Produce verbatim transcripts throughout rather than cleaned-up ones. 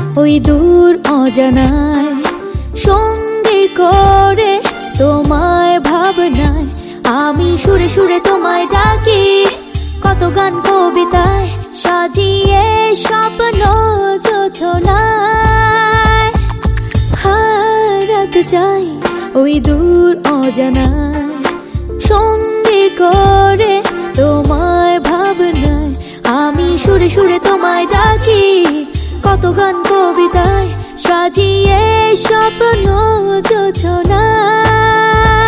ওই দূর অজানায় সঙ্গী করে তোমায় ভাবনায় আমি সুরে সুরে তোমায় ডাকি। কত গান কবিতায় সাজিয়ে স্বপ্ন যোছনায় হারাতে চাই ওই দূর অজানায় সঙ্গী করে তোমায় ভাবনায় আমি সুরে সুরে তোমায় ডাকি। কত গান কবিতায় সাজিয়ে স্বপ্ন যোছনায়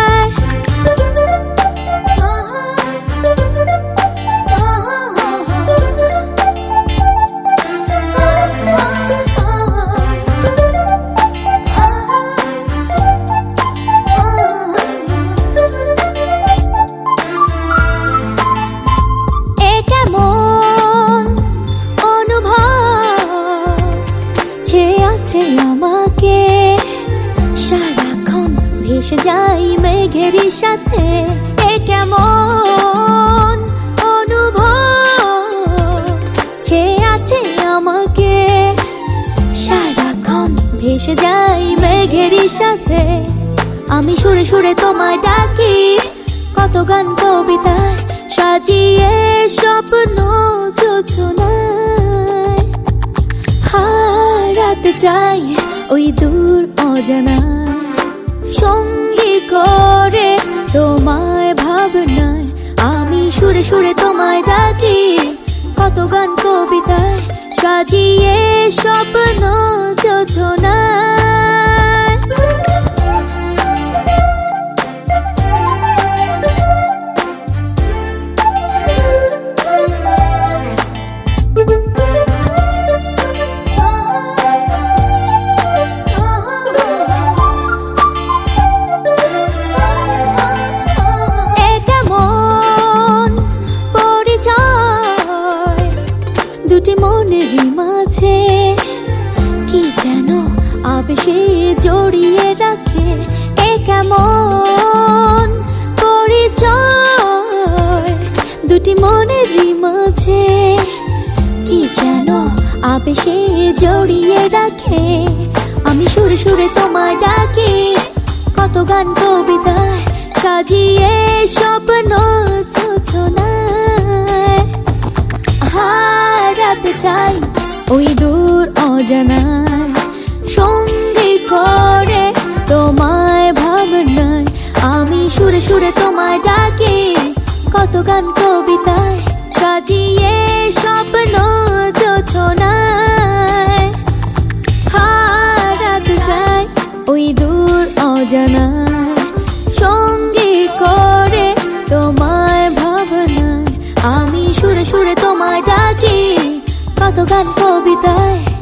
আমাকে সারাক্ষণ ভেসে যাই মেঘের সাথে। এ কেমন অনুভব ছেয়ে আছে আমাকে সারাক্ষণ ভেসে যাই মেঘের সাথে। আমি সুরে সুরে তোমায় ডাকি। কত গান কবিতায় সাজিয়ে স্বপ্ন যোছনায় হারাতে চাই ওই দূর অজানায় সঙ্গী করে তোমায় ভাবনায় আমি সুরে সুরে তোমায় ডাকি। কত গান কবিতায় সাজিয়ে স্বপ্ন যোছনায় দুটি মনের মাঝে কি যেন আবেশে জড়িয়ে রাখে। এ কেমন পরিচয় দুটি মনের মাঝে কি যেন আবেশে জড়িয়ে রাখে। আমি সুরে সুরে তোমায় ডাকি। কত গান কবিতায় সাজিয়ে স্বপ্ন যোছনায় হারাতে চাই ওই দূর অজানায় সঙ্গী করে তোমায় ভাবনায় আমি সুরে সুরে তোমায় ডাকি। কত গান কবিতায় সাজিয়ে স্বপ্ন যোছনায় হারাতে চাই ওই দূর অজানায় সঙ্গী করে তোমায় ভাবনায় আমি সুরে সুরে তোমায় ডাকি। কত গান কবিতায়